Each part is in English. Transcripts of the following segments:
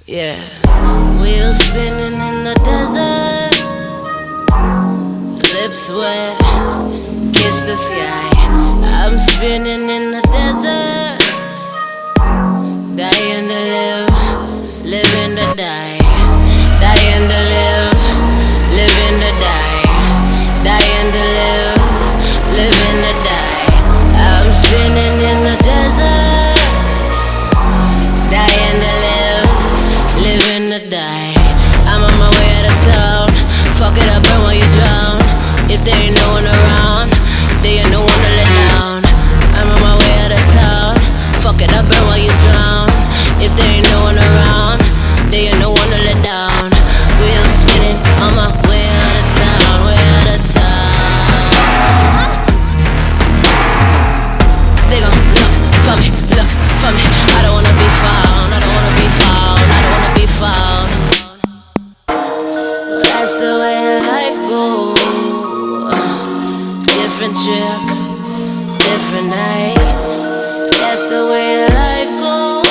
Yeah. Wheels spinning in the desert, lips wet, kiss the sky. I'm spinning in the desert, dying to live, living to die. Dying to live, living to die. Dying to live, living to die. I'm spinning in the desert, dying to live, living to die. I'm on my way out of town. Fuck it up and while you drown. If there ain't no one around, there ain't no one to let down. I'm on my way out of town. Fuck it up and while you drown. If there ain't no one around, there ain't no one to let down. Wheels spinning on my way out of town, way out of town. They gon' look for me, look for me. I don't wanna be found, I don't wanna be found, I don't wanna be found. That's the way life goes. Different trip, different night. That's the way life goes.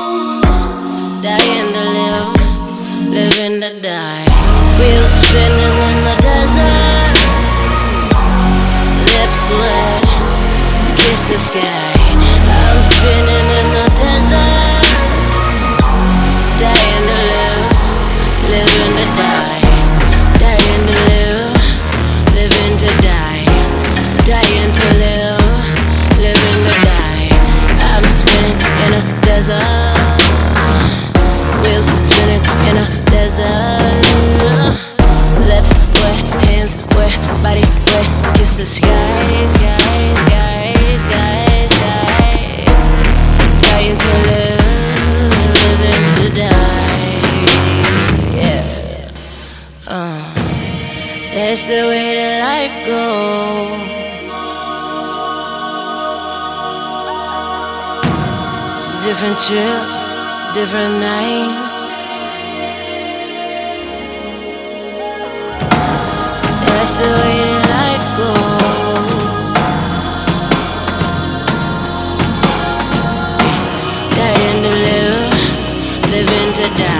Dying to live, living to die. Wheels spinning in the desert, lips wet, kiss the sky. I'm spinning in the desert, dying to live, living to die. Dying to live, living to die. Dying to live, living to die. I'm spinning in a desert, wheels spinning in a desert. Lips wet, hands wet, body wet, kiss the sky, sky, sky, sky, sky. Dying to live, living to die. Yeah. That's the way that life goes. Different trip, different night. That's the way that life goes. Dying to live, living to die.